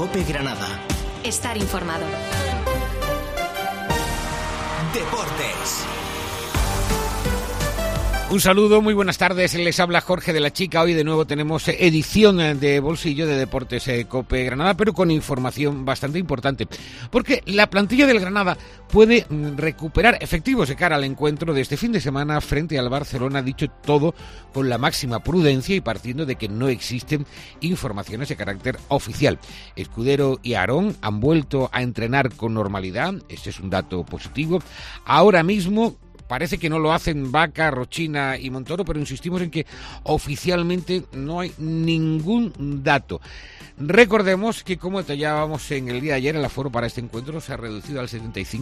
COPE Granada. Estar informado. Deportes. Un saludo, muy buenas tardes, les habla Jorge de la Chica. Hoy de nuevo tenemos edición de bolsillo de Deportes COPE Granada, pero con información bastante importante, porque la plantilla del Granada puede recuperar efectivos de cara al encuentro de este fin de semana frente al Barcelona, dicho todo con la máxima prudencia y partiendo de que no existen informaciones de carácter oficial. Escudero y Aarón han vuelto a entrenar con normalidad, este es un dato positivo. Ahora mismo parece que no lo hacen Vaca, Rochina y Montoro, pero insistimos en que oficialmente no hay ningún dato. Recordemos que, como detallábamos en el día de ayer, el aforo para este encuentro se ha reducido al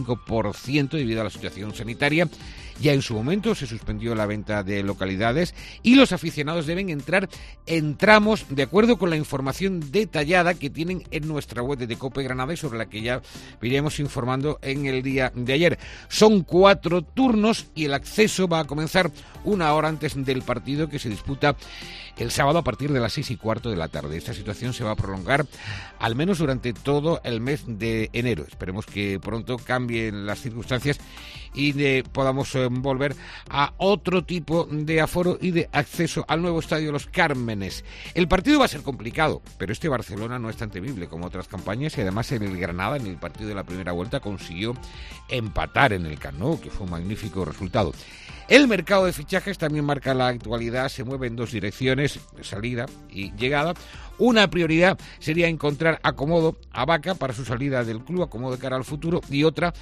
75% debido a la situación sanitaria. Ya en su momento se suspendió la venta de localidades y los aficionados deben entrar en tramos de acuerdo con la información detallada que tienen en nuestra web de COPE Granada y sobre la que ya iremos informando en el día de ayer. Son 4 turnos y el acceso va a comenzar 1 hora antes del partido que se disputa el sábado a partir de las 6:15 de la tarde. Esta situación se va a prolongar al menos durante todo el mes de enero. Esperemos que pronto cambien las circunstancias y podamos volver a otro tipo de aforo y de acceso al nuevo estadio Los Cármenes. El partido va a ser complicado, pero este Barcelona no es tan temible como otras campañas y además en el Granada, en el partido de la primera vuelta, consiguió empatar en el Camp Nou, que fue un magnífico resultado. El mercado de fichajes también marca la actualidad, se mueve en 2 direcciones, salida y llegada. Una prioridad sería encontrar acomodo a Vaca para su salida del club, acomodo de cara al futuro, y otra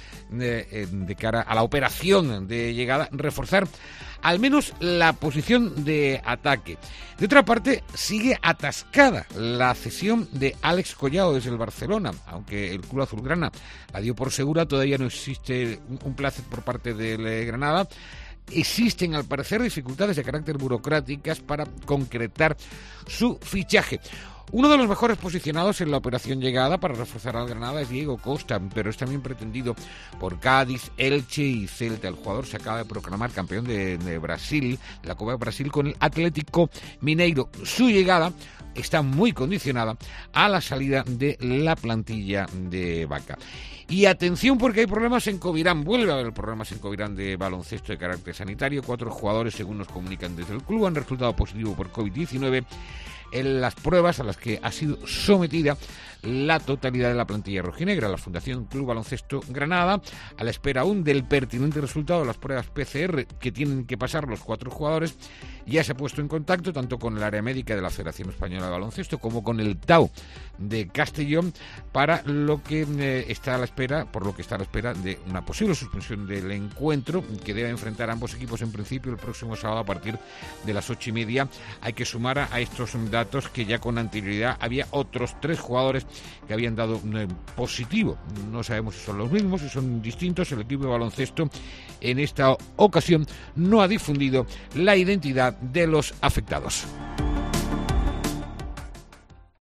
de cara a la operación de llegada, reforzar al menos la posición de ataque. De otra parte, sigue atascada la cesión de Alex Collado desde el Barcelona, aunque el club azulgrana la dio por segura, todavía no existe un plazo por parte del Granada. Existen, al parecer, dificultades de carácter burocráticas para concretar su fichaje. Uno de los mejores posicionados en la operación llegada para reforzar al Granada es Diego Costa, pero es también pretendido por Cádiz, Elche y Celta. El jugador se acaba de proclamar campeón de Brasil, de la Copa de Brasil, con el Atlético Mineiro. Su llegada está muy condicionada a la salida de la plantilla de Vaca. Y atención, porque hay problemas en Covirán. Vuelve a haber problemas en Covirán de baloncesto de carácter sanitario. 4 jugadores, según nos comunican desde el club, han resultado positivos por COVID-19 en las pruebas a las que ha sido sometida la totalidad de la plantilla rojinegra. La Fundación Club Baloncesto Granada, a la espera aún del pertinente resultado de las pruebas PCR que tienen que pasar los 4 jugadores, ya se ha puesto en contacto tanto con el área médica de la Federación Española de Baloncesto como con el TAU de Castellón para lo que está a la espera, de una posible suspensión del encuentro que debe enfrentar ambos equipos en principio el próximo sábado a partir de las 8:30. Hay que sumar a estos datos que ya con anterioridad había otros 3 jugadores que habían dado positivo. No sabemos si son los mismos, si son distintos. El equipo de baloncesto en esta ocasión no ha difundido la identidad de los afectados.